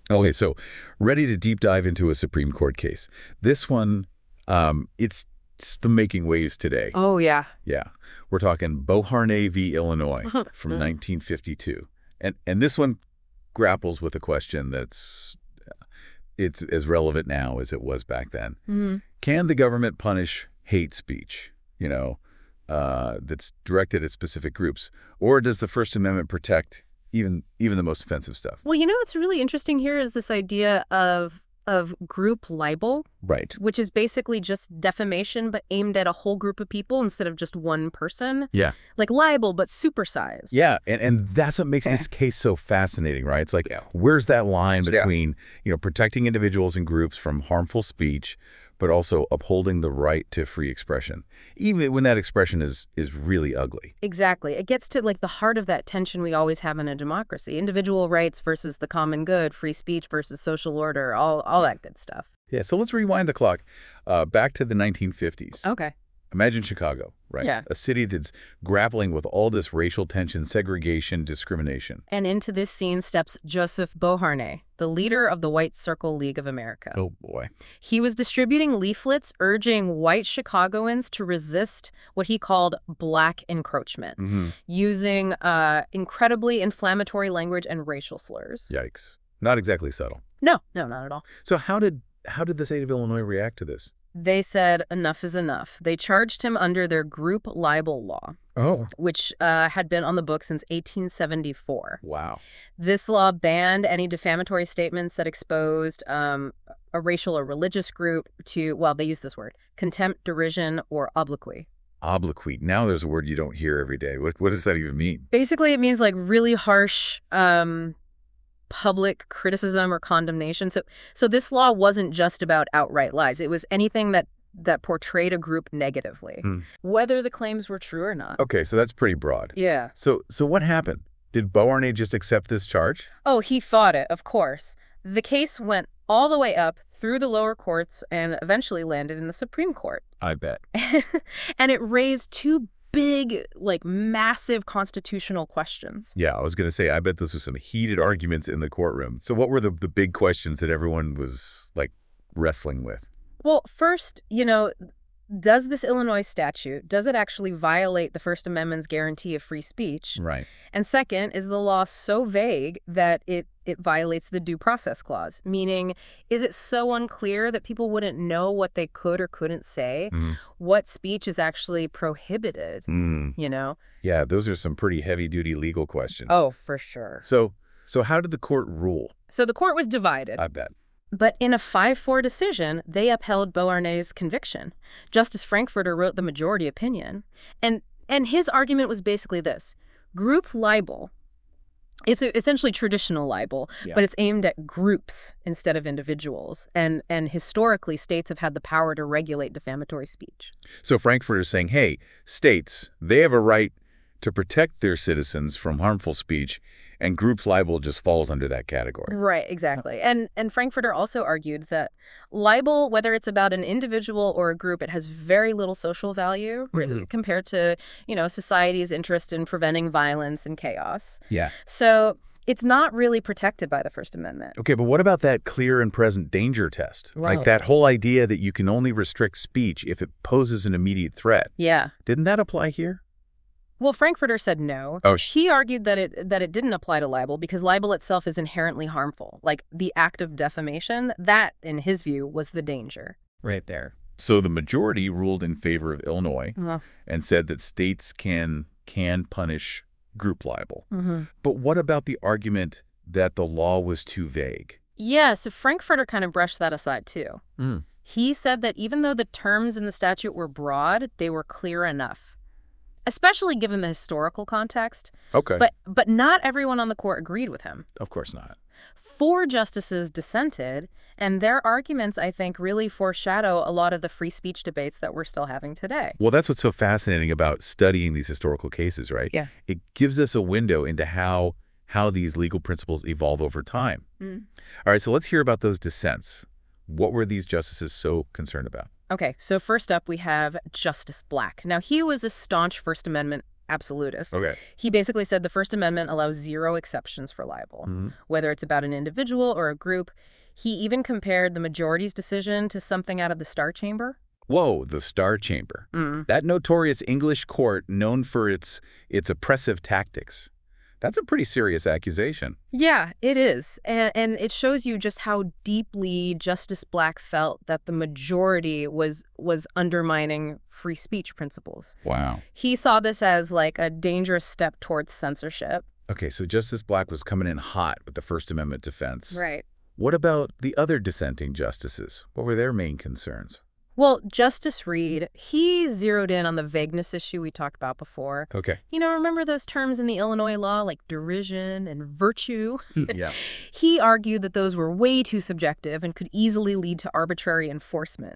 Okay, so ready to deep dive into a Supreme Court case. This one, it's still making waves today. Oh, yeah. Yeah. We're talking Beauharnais v. Illinois from 1952. And this one grapples with a question it's as relevant now as it was back then. Mm-hmm. Can the government punish hate speech, that's directed at specific groups? Or does the First Amendment protect even the most offensive stuff? Well, what's really interesting here is this idea of group libel, Right. which is basically just defamation but aimed at a whole group of people instead of just one person. Yeah. Like libel, but supersized. Yeah, and that's what makes this case so fascinating, right? It's like, where's that line between, protecting individuals and groups from harmful speech, but also upholding the right to free expression, even when that expression is really ugly? Exactly. It gets to the heart of that tension we always have in a democracy. Individual rights versus the common good, free speech versus social order, all that good stuff. Yeah, so let's rewind the clock back to the 1950s. Okay. Imagine Chicago, right? Yeah. A city that's grappling with all this racial tension, segregation, discrimination. And into this scene steps Joseph Beauharnais, the leader of the White Circle League of America. Oh, boy. He was distributing leaflets urging white Chicagoans to resist what he called black encroachment, using incredibly inflammatory language and racial slurs. Yikes. Not exactly subtle. No, not at all. So how did the state of Illinois react to this? They said enough is enough. They charged him under their group libel law, which had been on the books since 1874. Wow. This law banned any defamatory statements that exposed a racial or religious group to, well, they use this word, contempt, derision, or obloquy. Obloquy. Now there's a word you don't hear every day. What does that even mean? Basically, it means really harsh public criticism or condemnation. So this law wasn't just about outright lies. It was anything that portrayed a group negatively, whether the claims were true or not. Okay, so that's pretty broad. Yeah. So what happened? Did Beauharnais just accept this charge? Oh, he fought it, of course. The case went all the way up through the lower courts and eventually landed in the Supreme Court. I bet. And it raised two big, massive constitutional questions. Yeah, I was going to say, I bet those were some heated arguments in the courtroom. So what were the big questions that everyone was, wrestling with? Well, first, does this Illinois statute, does it actually violate the First Amendment's guarantee of free speech? Right. And second, is the law so vague that it violates the Due Process Clause? Meaning, is it so unclear that people wouldn't know what they could or couldn't say? What speech is actually prohibited, Yeah, those are some pretty heavy-duty legal questions. Oh, for sure. So how did the court rule? So the court was divided. I bet. But in a 5-4 decision, they upheld Beauharnais' conviction. Justice Frankfurter wrote the majority opinion. And his argument was basically this. Group libel, it's essentially traditional libel, but it's aimed at groups instead of individuals. And historically, states have had the power to regulate defamatory speech. So Frankfurter's saying, hey, states, they have a right to protect their citizens from harmful speech, and group libel just falls under that category. Right, exactly. And Frankfurter also argued that libel, whether it's about an individual or a group, it has very little social value compared to, society's interest in preventing violence and chaos. Yeah. So it's not really protected by the First Amendment. Okay, but what about that clear and present danger test? Right. Like that whole idea that you can only restrict speech if it poses an immediate threat. Yeah. Didn't that apply here? Well, Frankfurter said no. Oh, he argued that it didn't apply to libel because libel itself is inherently harmful. Like the act of defamation, that, in his view, was the danger. Right there. So the majority ruled in favor of Illinois and said that states can punish group libel. But what about the argument that the law was too vague? Yeah, so Frankfurter kind of brushed that aside, too. He said that even though the terms in the statute were broad, they were clear enough. Especially given the historical context. Okay. But not everyone on the court agreed with him. Of course not. 4 justices dissented, and their arguments, I think, really foreshadow a lot of the free speech debates that we're still having today. Well, that's what's so fascinating about studying these historical cases, right? Yeah. It gives us a window into how these legal principles evolve over time. All right, so let's hear about those dissents. What were these justices so concerned about? Okay, so first up we have Justice Black. Now, he was a staunch First Amendment absolutist. Okay. He basically said the First Amendment allows zero exceptions for libel, whether it's about an individual or a group. He even compared the majority's decision to something out of the Star Chamber. Whoa, the Star Chamber. That notorious English court known for its oppressive tactics. That's a pretty serious accusation. Yeah, it is. And it shows you just how deeply Justice Black felt that the majority was undermining free speech principles. Wow. He saw this as like a dangerous step towards censorship. Okay, so Justice Black was coming in hot with the First Amendment defense. Right. What about the other dissenting justices? What were their main concerns? Well, Justice Reed, he zeroed in on the vagueness issue we talked about before. Okay. Remember those terms in the Illinois law like derision and virtue? Yeah. He argued that those were way too subjective and could easily lead to arbitrary enforcement,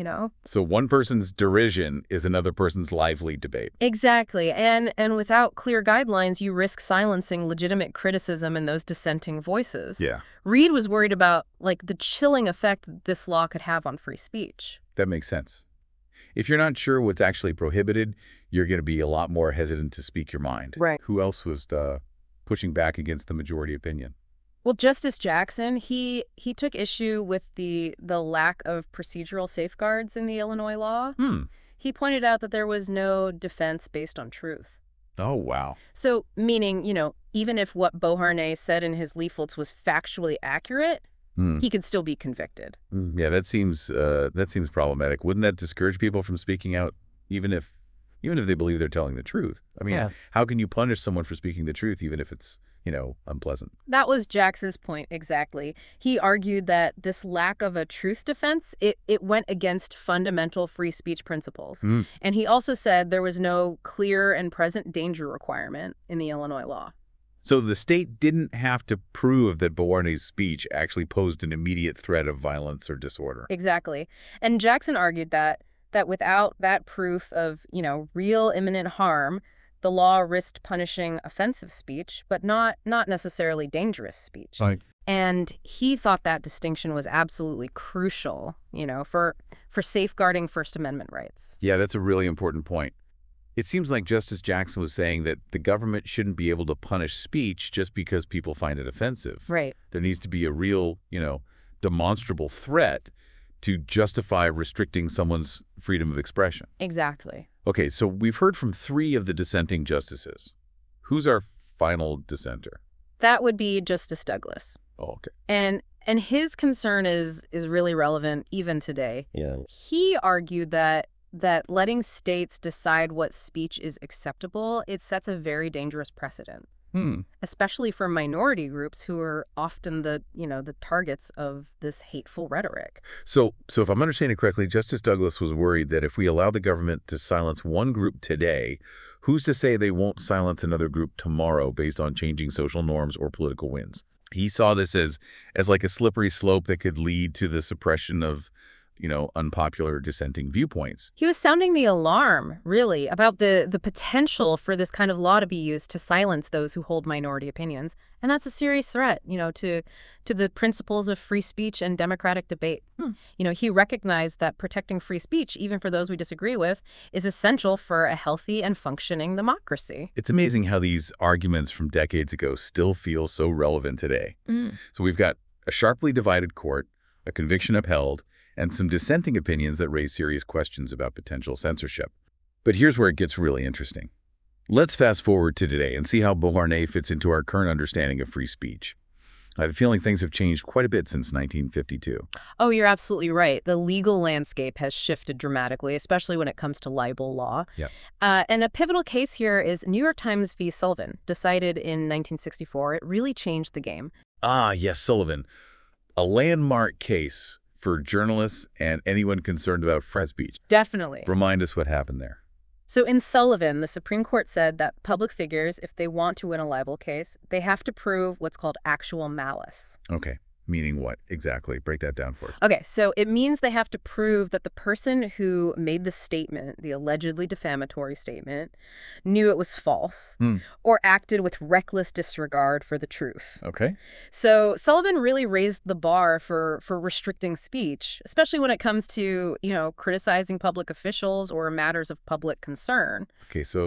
So one person's derision is another person's lively debate. Exactly. And without clear guidelines, you risk silencing legitimate criticism in those dissenting voices. Yeah. Reed was worried about the chilling effect that this law could have on free speech. That makes sense. If you're not sure what's actually prohibited, you're going to be a lot more hesitant to speak your mind. Right. Who else was pushing back against the majority opinion? Well, Justice Jackson, he took issue with the lack of procedural safeguards in the Illinois law. He pointed out that there was no defense based on truth. Oh, wow. So, meaning, even if what Beauharnais said in his leaflets was factually accurate, he could still be convicted. Yeah, that seems problematic. Wouldn't that discourage people from speaking out, even if they believe they're telling the truth? I mean, How can you punish someone for speaking the truth, even if it's unpleasant? That was Jackson's point, exactly. He argued that this lack of a truth defense, it went against fundamental free speech principles. And he also said there was no clear and present danger requirement in the Illinois law. So the state didn't have to prove that Beauharnais' speech actually posed an immediate threat of violence or disorder. Exactly. And Jackson argued that without that proof of, real imminent harm, the law risked punishing offensive speech, but not necessarily dangerous speech. Right. And he thought that distinction was absolutely crucial, for safeguarding First Amendment rights. Yeah, that's a really important point. It seems like Justice Jackson was saying that the government shouldn't be able to punish speech just because people find it offensive. Right. There needs to be a real, demonstrable threat to justify restricting someone's freedom of expression. Exactly. Okay, so we've heard from 3 of the dissenting justices. Who's our final dissenter? That would be Justice Douglas. Oh, okay. And his concern is really relevant even today. Yeah. He argued that letting states decide what speech is acceptable, it sets a very dangerous precedent, especially for minority groups who are often the targets of this hateful rhetoric. So if I'm understanding correctly, Justice Douglas was worried that if we allow the government to silence one group today, who's to say they won't silence another group tomorrow based on changing social norms or political winds? He saw this as like a slippery slope that could lead to the suppression of unpopular dissenting viewpoints. He was sounding the alarm, really, about the potential for this kind of law to be used to silence those who hold minority opinions. And that's a serious threat, to the principles of free speech and democratic debate. He recognized that protecting free speech, even for those we disagree with, is essential for a healthy and functioning democracy. It's amazing how these arguments from decades ago still feel so relevant today. So we've got a sharply divided court, a conviction upheld, and some dissenting opinions that raise serious questions about potential censorship. But here's where it gets really interesting. Let's fast forward to today and see how Beauharnais fits into our current understanding of free speech. I have a feeling things have changed quite a bit since 1952. Oh, you're absolutely right. The legal landscape has shifted dramatically, especially when it comes to libel law. Yep. And a pivotal case here is New York Times v. Sullivan, decided in 1964. It really changed the game. Ah, yes, Sullivan. A landmark case for journalists and anyone concerned about free speech. Definitely. Remind us what happened there. So in Sullivan, the Supreme Court said that public figures, if they want to win a libel case, they have to prove what's called actual malice. Okay. Meaning what exactly? Break that down for us. Okay, so it means they have to prove that the person who made the statement, the allegedly defamatory statement, knew it was false or acted with reckless disregard for the truth. Okay. So Sullivan really raised the bar for restricting speech, especially when it comes to, criticizing public officials or matters of public concern. Okay, so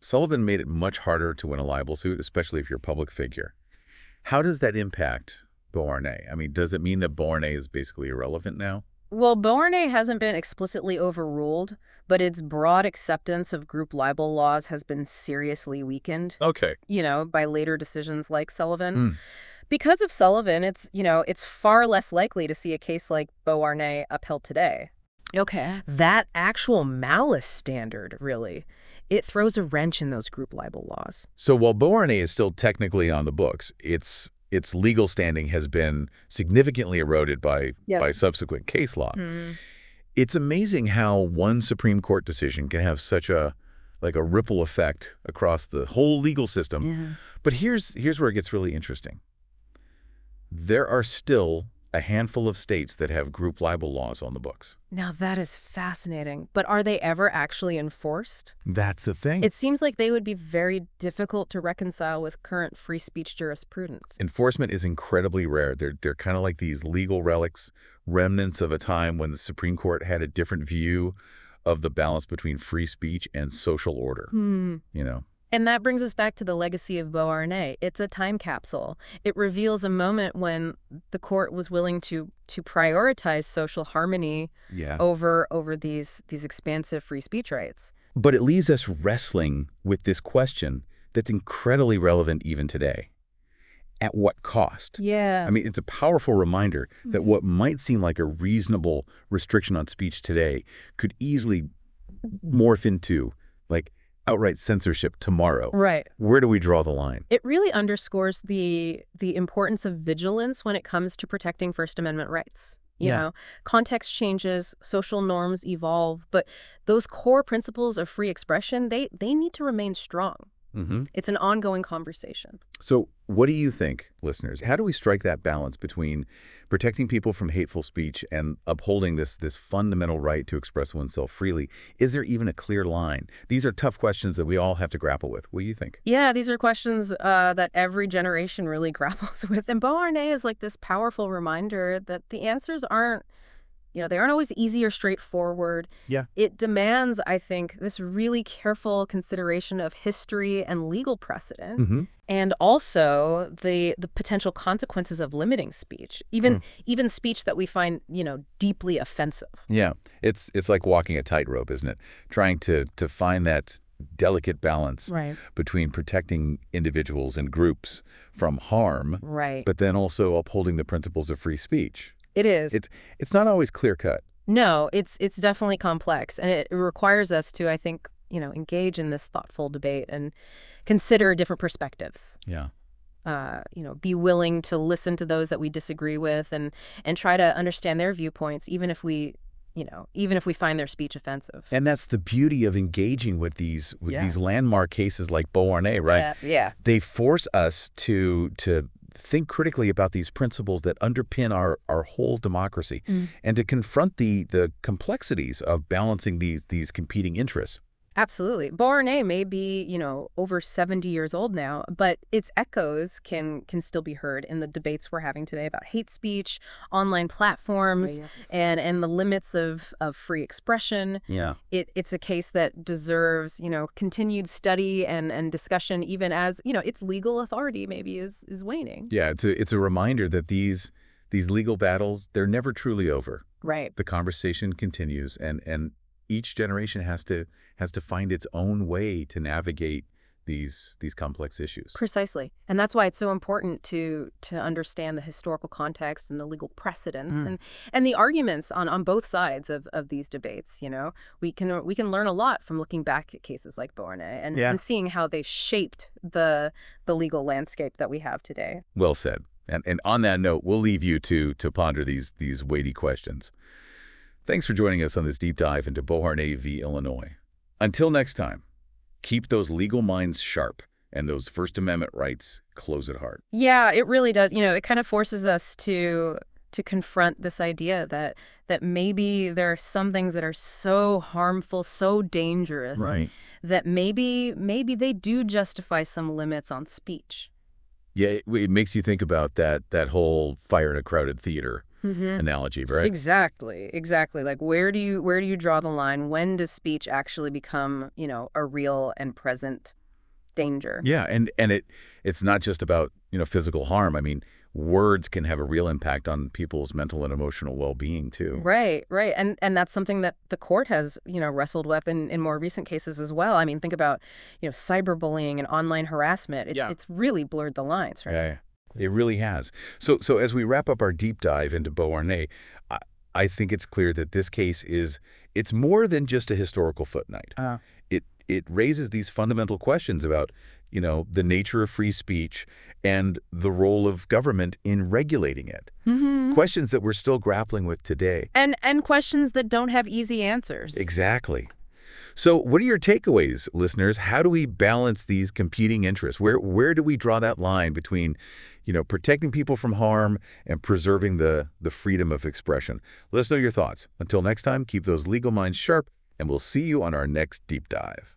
Sullivan made it much harder to win a libel suit, especially if you're a public figure. How does that impact Beauharnais? I mean, does it mean that Beauharnais is basically irrelevant now? Well, Beauharnais hasn't been explicitly overruled, but its broad acceptance of group libel laws has been seriously weakened, Okay. by later decisions like Sullivan. Because of Sullivan, it's far less likely to see a case like Beauharnais upheld today. Okay. That actual malice standard, really, it throws a wrench in those group libel laws. So while Beauharnais is still technically on the books, its legal standing has been significantly eroded by subsequent case law. It's amazing how one Supreme Court decision can have such a ripple effect across the whole legal system. Yeah. But here's where it gets really interesting. There are still a handful of states that have group libel laws on the books. Now, that is fascinating. But are they ever actually enforced? That's the thing. It seems like they would be very difficult to reconcile with current free speech jurisprudence. Enforcement is incredibly rare. They're kind of like these legal relics, remnants of a time when the Supreme Court had a different view of the balance between free speech and social order. And that brings us back to the legacy of Beauharnais. It's a time capsule. It reveals a moment when the court was willing to prioritize social harmony over these expansive free speech rights. But it leaves us wrestling with this question that's incredibly relevant even today. At what cost? Yeah. I mean, it's a powerful reminder that what might seem like a reasonable restriction on speech today could easily morph into, outright censorship tomorrow. Right. Where do we draw the line? It really underscores the importance of vigilance when it comes to protecting First Amendment rights. You know, context changes, social norms evolve, but those core principles of free expression, they need to remain strong. It's an ongoing conversation. So what do you think, listeners? How do we strike that balance between protecting people from hateful speech and upholding this fundamental right to express oneself freely? Is there even a clear line? These are tough questions that we all have to grapple with. What do you think? Yeah, these are questions that every generation really grapples with. And Beauharnais is like this powerful reminder that the answers aren't, they aren't always easy or straightforward. Yeah. It demands, I think, this really careful consideration of history and legal precedent, and also the potential consequences of limiting speech, even speech that we find, deeply offensive. Yeah, it's like walking a tightrope, isn't it? Trying to find that delicate balance between protecting individuals and groups from harm, but then also upholding the principles of free speech. It is. It's not always clear-cut. No, it's definitely complex, and it requires us to, I think, engage in this thoughtful debate and consider different perspectives. Yeah. Be willing to listen to those that we disagree with and try to understand their viewpoints, even if we find their speech offensive. And that's the beauty of engaging with these landmark cases like Beauharnais, right? Yeah. They force us to think critically about these principles that underpin our whole democracy and to confront the complexities of balancing these competing interests. Absolutely. Beauharnais may be, over 70 years old now, but its echoes can still be heard in the debates we're having today about hate speech, online platforms, and the limits of free expression. Yeah. It's a case that deserves, continued study and discussion, even as, its legal authority maybe is waning. Yeah, it's a reminder that these legal battles, they're never truly over. Right. The conversation continues, and each generation has to find its own way to navigate these complex issues. Precisely. And that's why it's so important to understand the historical context and the legal precedents and the arguments on both sides of these debates. We can learn a lot from looking back at cases like Beauharnais and seeing how they shaped the legal landscape that we have today. Well said. And on that note, we'll leave you to ponder these weighty questions. Thanks for joining us on this deep dive into Beauharnais v. Illinois. Until next time, keep those legal minds sharp and those First Amendment rights close at heart. Yeah, it really does. It kind of forces us to confront this idea that maybe there are some things that are so harmful, so dangerous, that maybe they do justify some limits on speech. Yeah, it makes you think about that whole Fire in a Crowded Theater analogy, right? Exactly. Like, where do you draw the line? When does speech actually become, a real and present danger? Yeah, and it's not just about, physical harm. I mean, words can have a real impact on people's mental and emotional well-being too. Right. And that's something that the court has, wrestled with in more recent cases as well. I mean, think about, cyberbullying and online harassment. It's really blurred the lines, right? Yeah, it really has. So as we wrap up our deep dive into Beauharnais, I think it's clear that this case it's more than just a historical footnote. It raises these fundamental questions about, the nature of free speech and the role of government in regulating it. Questions that we're still grappling with today. And questions that don't have easy answers. Exactly. So what are your takeaways, listeners? How do we balance these competing interests? Where do we draw that line between, protecting people from harm and preserving the freedom of expression? Let us know your thoughts. Until next time, keep those legal minds sharp, and we'll see you on our next deep dive.